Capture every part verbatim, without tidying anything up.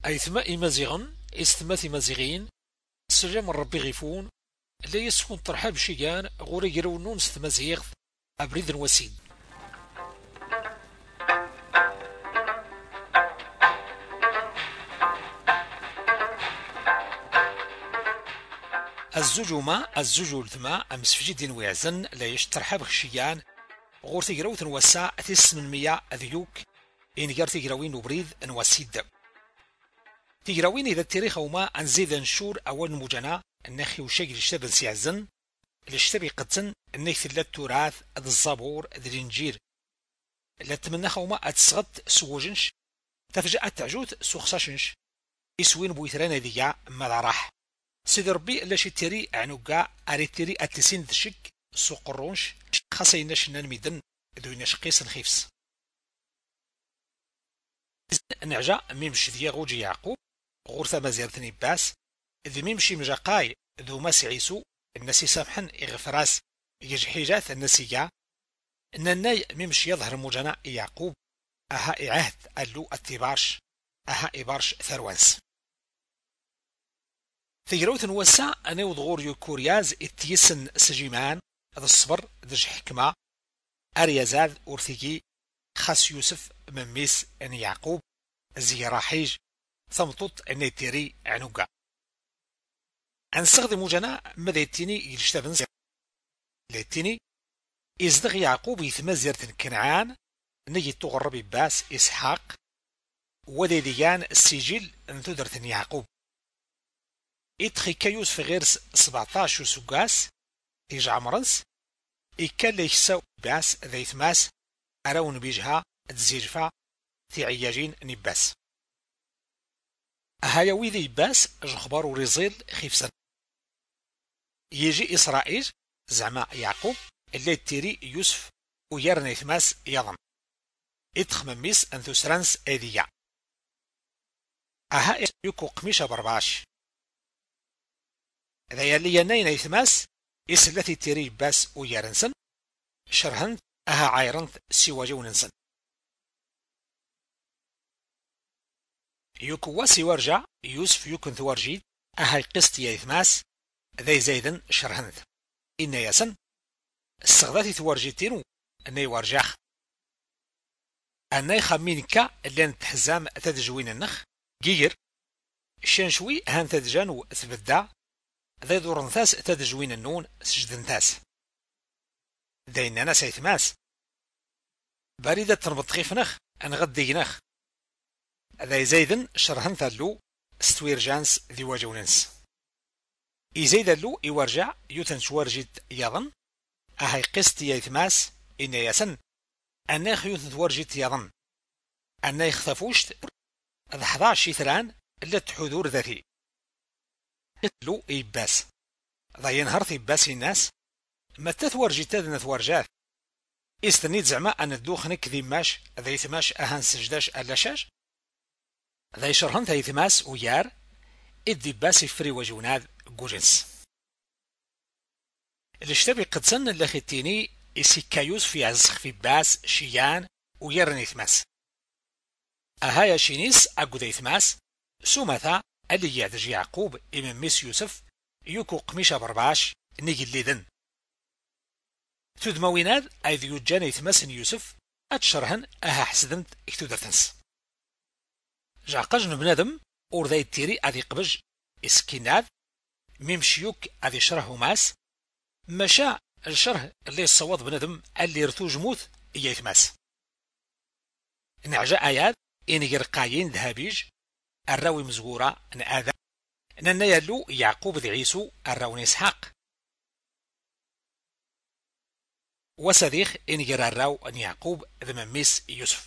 أيثما إمازيغن إستماث إمازيغين سلام ربي غيفون لا يسكن ترحاب شيان غوري يرونون ستمازيغ أبريد وسيد. الزجومة الزجول ثما أمس في جدين ويعزن لا يشترحاب خشيان غور تيقراوث نوسع تيس من مية أذيوك إن جار تيقراوين وبريد نوسيد تيقراوين إذا التاريخ وما أنزيد نشور أول مجانا النخي وشاقل الشتاب نسيعزن الاشتبي قدسن النيث لا التراث أذ الزابور أذ الإنجيل لا تمنخ وما أتسغط سوجنش تفجأ تعجوت سوخساشنش إسوين بويثران ذيا ماذا راح سيدي ربي لاشي تيري عنوكا أري تيري أتسين دشك سوق الرونش خاصيناش نميدن دويناش قيس نخيفس نعجا ميمش ذيا غوجي يعقوب غورثا مزيرتني باس ذي ميمشي مجاقاي ذو ماسي عيسو الناس يسامحن إغفراس يجحيجات النسيجا إن الناي ميمشي يظهر مجانا يعقوب أها إعهد ألو التبارش أها إبارش ثروانس تجروت نوسع أنا وضغور يوكورياز اتيسن سجيمان هذا الصبر دج حكمة أريازاد أورثيكي خاس يوسف مميس أن يعقوب زيراحيج ثمطط أن يتيري عنوكا أنستخدم جنا مديتيني يشتبن ليتيني إزدغ يعقوب يتمزرت كنعان نجي تغرب باس إسحاق وديديان السجل انتدرت يعقوب إتخي كيوس في غير سبعتاش وسوغاس إيجا عمرنس إكال ليشساو باس ذيت ماس أراون بيجها تزيجفا في عياجين نباس هايوي ذي باس جخبار وريزيل خيفسن يجي إسرائيل زعما يعقوب اللي تيري يوسف ويرنيت ماس يضم إتخ مميس أنثو سرانس أذية أها يكو قميشة برباش ذا يلي ينين يثماس إس التي تيري باس ويارنسن شرهنت أها عايرنت سوى جوننسن يوكو واسي ورجع يوسف يكون ثوارجيد أها قسط يثماس ذا زيدن شرهنت إن ياسن استغذاتي ثوارجيتين أن يورجاخ أن يخمين كا اللي نتحزام تدجوين النخ جير شنشوي هان تدجانو ثبدا ذي دور نثاس تدجوين النون سجد نثاس ذي ناس يثماس بريدة تنبط خيف نخ أن غدي نخ ذي زيدن شرهن ثالو ستوير جانس ذي واجوننس إي زيد اللو يورجع يوتن شوارجيت يظن أهي قسط يثماس إن يسن أن يخيوث ثوارجيت يظن أن يختفوشت ذا حضاش يثران اللي حضور ذاتي لو إيباس ذا ينهر إيباس الناس متى ثورجيت هذا ثورجات استنيت زعما أن الدوخنك ذي ماش ذا يثماش أهان سجداش ألاشاش ذا يشرهن ذا يثماس ويار إدي باس يفري وجوناد جوجنس الاشتبي قد سن اللي خيتيني إسيكايوس في عزخ في باس شيان ويرن يثماس أهايا شينيس أقو ذا يثماس سومثا اللي يعدج يعقوب إمام ميس يوسف يوكو قميشة برباش نيجي الليذن تدمويناد أيذ يجان يثماسن يوسف أتشرهن أها حسدنت اكتودرتنس جاقجن بنادم أورذا يتيري أذي قبج إسكيناد ميمشيوك أذي شره ماس مشا الشره اللي الصواد بنادم اللي رثوج موث إيا يثماس نعجا آيات إن يرقايين ذهبيج الراوي مزغورة نآذى نانا يلو يعقوب ذي عيسو الراوني إسحاق وصديق إن يرى الراو أن يعقوب ذي مميس يوسف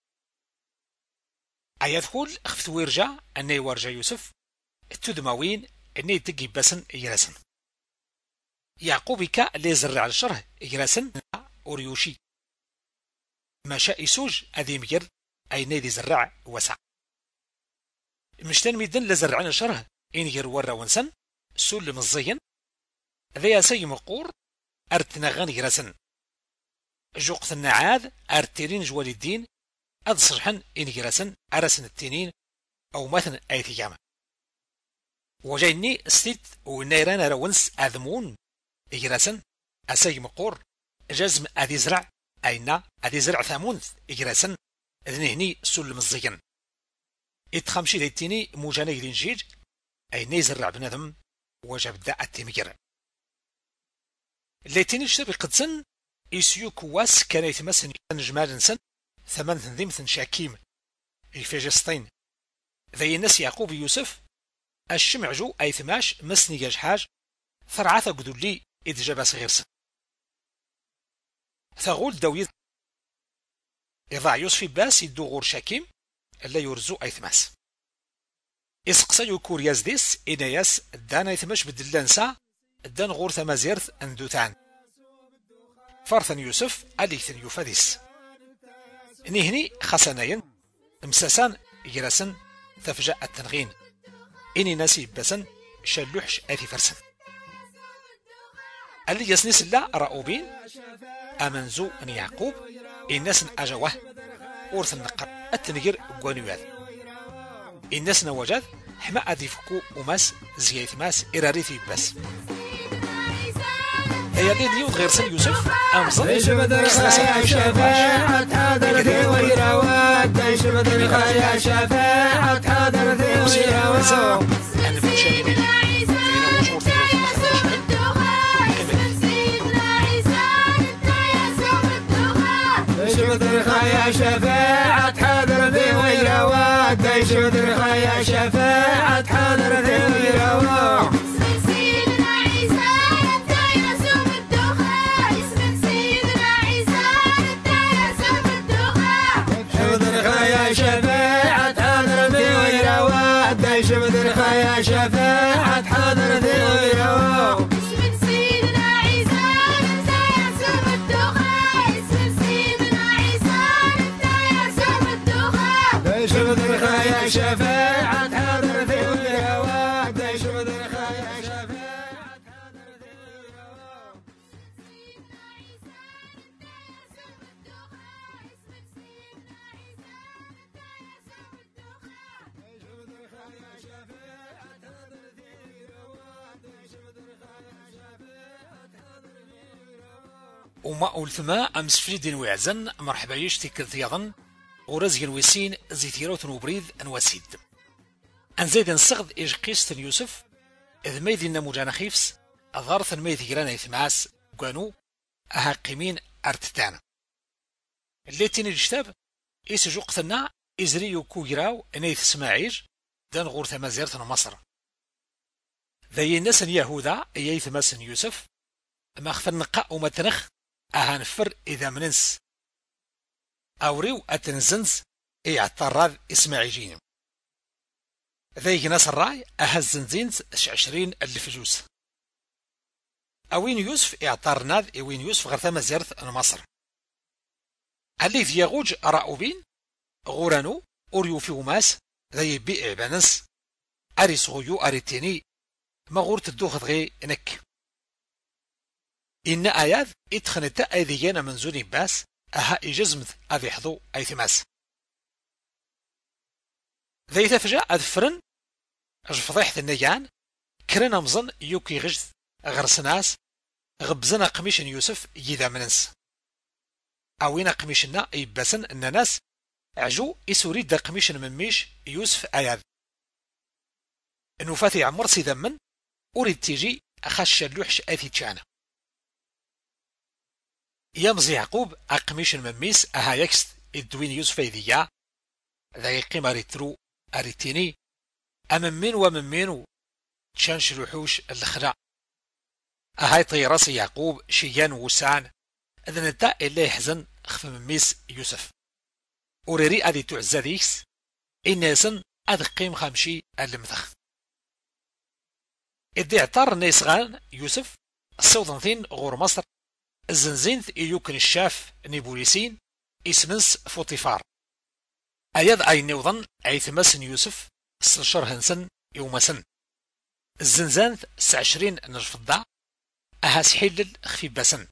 أيدخل خفت ويرجع أن يورجع يوسف التدموين أن يتقي بسن يرسن يعقوب كا اللي يزرع الشره يرسن أوريوشي ما شاء يسوج أذي مجر أي نيدي زرع وسع مشتن ميدن لزرعنا شره إن يرورا ونسن سول مزين ذي سي مقور أرتنا غني رسن جوقت النعاد أرتيرين جوال الدين أذ صرحن إن يرسن أرسن التنين أو مثلا أي تيام وجايني ستيت ونيران رونس أذمون إجراسن أسي مقور جزم أدي زرع أين أدي زرع ثامونث إجراسن ذنهني سلم الزين إتخمشي ديتيني موجانا يدينجيج أي نيزرع بنظم وجب دا التمجر ليتيني شتبي قدسن إسيو كواس كان يتمسن جمال سن ثمان ثنذيم شاكيم إفجستين ذي الناس يعقوب يوسف الشمعجو أي ثماش مسني جاج ثرعاث قدولي إذ جابا صغيرسن ثغول داويد إضاع يوسف باس يدو غور شاكيم لا يرزو أي ثماس إسقسا يكور يازديس إناياس دان أي ثماش بدلانسا دان غور ثمازيرث أندوتان فرثن يوسف أليثن يفاديس نهني خسناين امساسان يرسن تفجأ التنغين إني ناسي بسن شلوحش أثي فرسن اللي يسنس الله رأوبين أمنزو أن يعقوب الناس أجوه أورث النقر التنجر قوانيوال الناس نوجد حما أدفكو وماس زياث ماس إراريثي بس هي دي ديوت غير سن يوسف أمصر ليش بدر خايا شفاعة حاضر ذي ويروات ليش بدر خايا شفاعة حاضر ذي ويروات أنا بمشاهدين ليش بدر خايا شفاعة حاضر ذي ويروات ليش بدر خايا شفاعة حاضر ذي ويروات شفاعة حاضر ذي ويروات ليش بدر خايا شفاعة حاضر ذي ويروات اسم سيدنا عيسى انت يسوع الدخان اسم سيدنا عيسى انت يسوع الدخان ليش بدر خايا شفاعة حاضر ذي ويروات ليش بدر خايا شفاعة حاضر ذي ويروات سيدنا عيسى انت يسوع الدخان اسم سيدنا عيسى وما أولثما أمس فريدين ويعزن مرحبا يشتي كثيرا ورزق ويسين زيتيروت وبريد أنواسيد أن زيد الصغد إيج قيست يوسف إذ ميدي النموجان خيفس أظارث الميدي جرانا يثماس قانو أها قيمين أرتتان اللي تيني الجتاب إيس جوقتنا إزريو كوغراو إنيث سماعيج دان غور ثمازيرتنا مصر ذي الناس يهوذا إيث ماسن يوسف ما خفر نقاء ومتنخ أها نفر إذا مننس أوريو أتنزنز إي اعتراض إسماعيجين ذي ناس الراي أها الزنزينز عشرين ألف جوز أوين يوسف اعترناذ إوين يوسف غير ثمازيرت مصر اللي في يغوج راؤوبين غورانو أوريو في وماس ذي بيع بانس أري صغيو أريتيني ما غورت الدوخ غي نك إن آيات إتخنتا أيديانا منزوني باس أها إجزمت أذي حضو أي ثماس ذي تفجأ أذفرن أجفضيحة النيان كرنا مظن يوكي غجد غرسناس غبزنا قميشن يوسف يذا مننس أوينا قميشنا يباسن أن ناس عجو إسوريد دا قميشن من ميش يوسف آيات إنو فاتي عمر سيدا من أريد تيجي أخش اللوحش أثي تشانا يمزي يعقوب أقميشن من ميس أها يكست الدوين يوسف إذيا ذا يقيم أريترو أريتيني أمن مين ومن مينو تشانش الوحوش الخرع أهاي طيراسي يعقوب شيان وسعان إذن التا اللي يحزن خف من ميس يوسف وريري أدي تعزى ديكس إن يسن أد قيم خمشي المثخ إدي اعتار نيسغان يوسف السوضنثين غور مصر الزنزينث إيوكن الشاف نيبوليسين إسمنس فوطيفار أيض أي نيوضن أي ثمسن يوسف سلشر هنسن يومسن الزنزانث سعشرين نجفضع أها سحيلل خفي باسن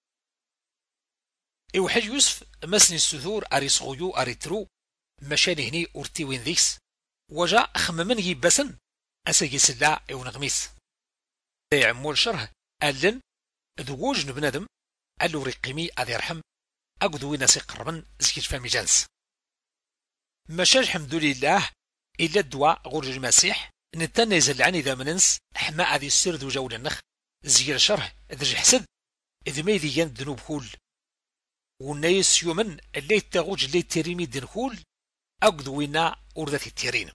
إوحج يوسف مسني السثور أري صغيو أري ترو مشاني هني أرتي وين ذيكس وجا خممن يبسن أساقي سلا إون غميس يعمول شره ألن ذووج نبنادم ألو رقمي أذي رحم أقدوي ناسي قربن زكيج فامي جانس ماشا الحمد لله إلا الدواء غورج المسيح نتانا يزل عني ذا مننس حما أذي السر ذو جول النخ زير شره ذي حسد إذ ما يذيان ذنوب كول والناس يومن اللي تغوج اللي تريمي دنكول أقدوينا أردت التيرين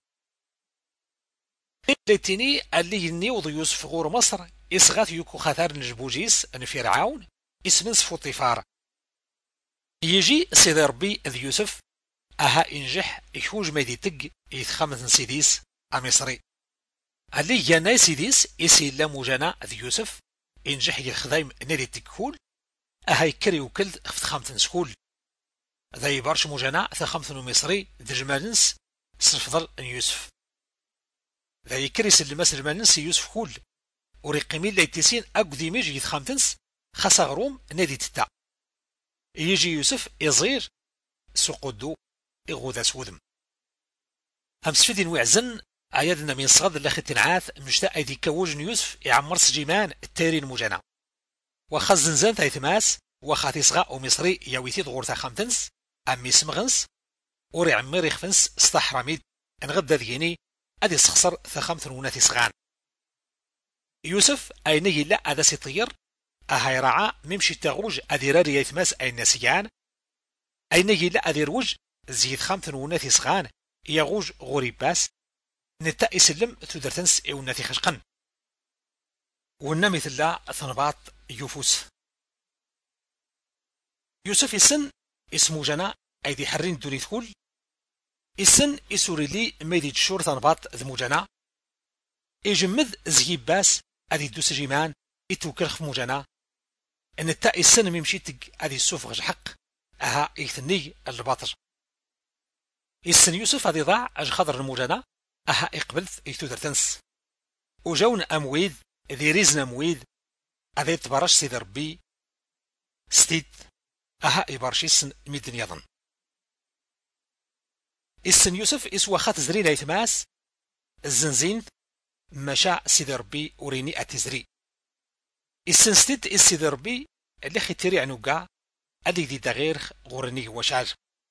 ليتني اللي ينيوض يوسف غور مصر إسغاث يوكو خاثار نجبوجيس أن فرعون اسم فوطيفار يجي سيدي ربي ذي يوسف أها إنجح يحوج ما يديتق يتخمث سيديس أمصري اللي جانا سيديس يسي لامو جانا ذي يوسف إنجح يخدايم نادي تكول أها يكري وكل خفت خامتن سكول ذا يبارش موجانا ثا خامتن مصري ذي جمالنس سنفضل أن يوسف ذا يكري سلماس جمالنس يوسف كول وريقيمين ليتسين أقدي ميجي يتخامتنس خاصة غروم نادي تتا يجي يوسف يصغير سقودو إغوذا سودم أمس فيدين وعزن عيادنا من صغد اللي خي تنعاث مشتاق أيدي كوج يوسف يعمر سجيمان التارين موجانا وخا زنزان تايتماس وخا تيصغا ومصري ياويتي ضغورتا خامتنس أمي سمغنس وري عمير يخفنس استحرميد انغدا ذيني أدي سخسر ثخامتن وناتي صغان يوسف أيني لا أدا سيطير أهاي رعا ممشي تغوج أدي راري يثماس أي ناسيان أيني لا أدي روج زيد خامتن وناتي صغان يغوج غوريباس نتا يسلم تودرتنس إيو ناتي خشقن ونمثل لا ثنباط يوفوس يوسف السن اسمو جنا أيدي حرين دوني تقول السن يسوري لي ميدي تشور ثنباط ذمو جنا يجمد زيب باس أدي دوس جيمان يتوكل خف موجانا ان التا السن ميمشيتك ادي السوف غج حق اها يثني الباطر السن يوسف ادي ضاع اج خضر الموجانا اها يقبلت يتودر تنس وجون امويد ذي ريزنا مويد ادي تبرش سيدي ربي ستيت اها يبرشي السن ميدن يظن السن يوسف اسوا خات زرينا يتماس الزنزين مشاع سيدي ربي وريني اتزري السنستيد السيدي ربي اللي خيتيري عنو كاع ادي دي دغير غورني وشاج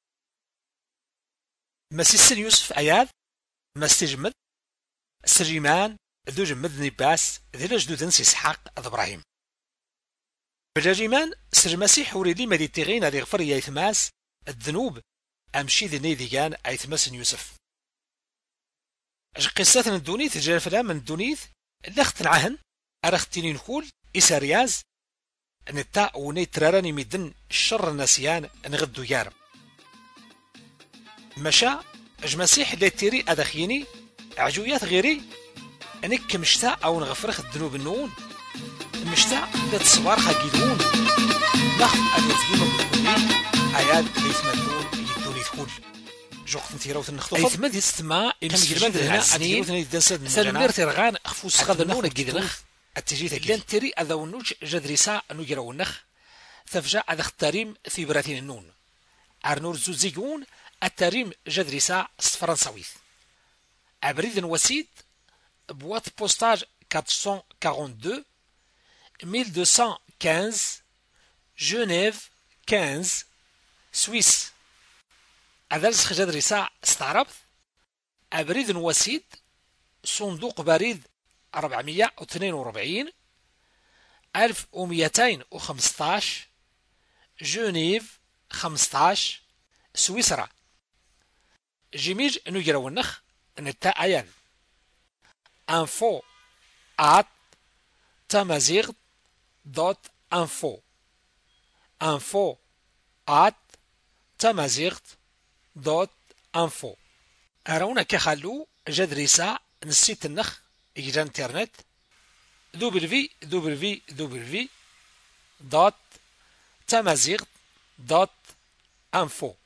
مسي السن يوسف اياد ما استجمد سجيمان ذو جمد نباس ذي لجدود نسي اسحاق ابراهيم بجاجيمان سر مسيح وريدي مدي تيغين ادي غفر يايثماس الذنوب امشي ذي نيديان ايثماس يوسف اش قصات الدونيث جا فلان من الدونيث اللي اخت العهن ارختيني نقول إسارياز نتا ونيت راراني ميدن الشر النسيان نغدو يارم مشا اجمسيح اللي تيري ادخيني عجويات غيري انك مشتا او نغفرخ الذنوب النون مشتا لا تصوار خاقيدون ضغط ان يتقيم بكوني اياد ليثمدون يدوني تقول جوقت نتيروت النخطوخ ايثمد يستمع كمجرمان هنا اتيروت نيدنسد سنمير ترغان اخفوس خاذنون قيدنخ التجيت لان تري اذونوج جدريسا نجرو النخ ثفجا اذ اختاريم في براتين النون ارنور زوزيقون التريم جدريسا فرنساويث ابريد وسيد بوات بوستاج أربعمية واثنين وأربعين ألف ومئتين وخمسة عشر جنيف خمسة سويس أدرس جدريسا استعربت ابريد وسيد صندوق بريد أربعمية واثنين وأربعين ألف ومئتين وخمسة عشر جنيف خمسة عشر سويسرا جيميج نجرو النخ نتا ايان info at tamazigh دوت info info at tamazigh دوت info اراونا كخلو جدريسا نسيت النخ يجرى انترنت دبليو دبليو دبليو دوت tamazigh دوت info